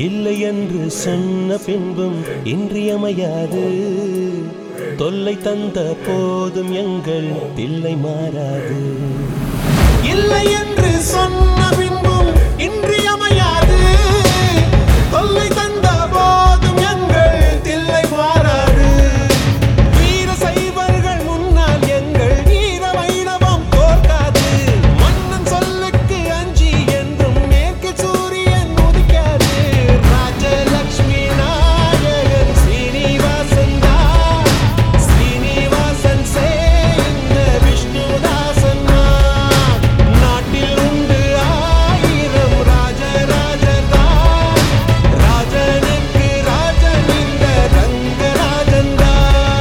இல்லை என்று சொன்ன பின்பும் இன்றியமையாது. தொல்லை தந்த போதும் எங்கள் தில்லை மாறாது. இல்லை என்று சொன்ன பின்பும் இன்றியமையாது. தொல்லை தந்த போதும் எங்கள் தில்லை மாறாது. வீர சைவர்கள் முன்னால் எங்கள் வீர வைணவம் தோற்காது. மன்னன் சொல்லுக்கு அஞ்சி என்றும் மேற்கு சூரியன் உதிக்காது. ராஜலட்சுமி நாயகன் ஸ்ரீனிவாசன் தான். ஸ்ரீனிவாசன் சேர்ந்த விஷ்ணுதாசன் தான். நாட்டில் உண்டு ஆயிரம் ராஜராஜர் தான். ராஜனுக்கு ராஜன் இந்த ரங்கராஜன் தான்.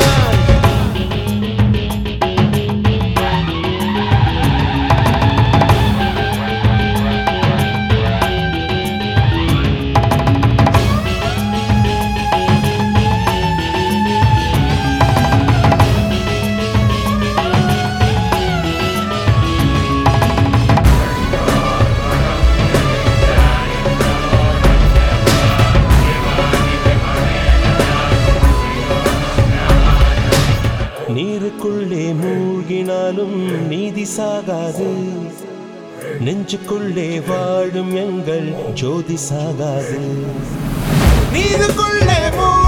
நீருக்குள்ளே மூழ்கினாலும் நீதி சாகாது. நெஞ்சுக்குள்ளே வாழும் எங்கள் ஜோதி சாகாது. நீருக்குள்ளே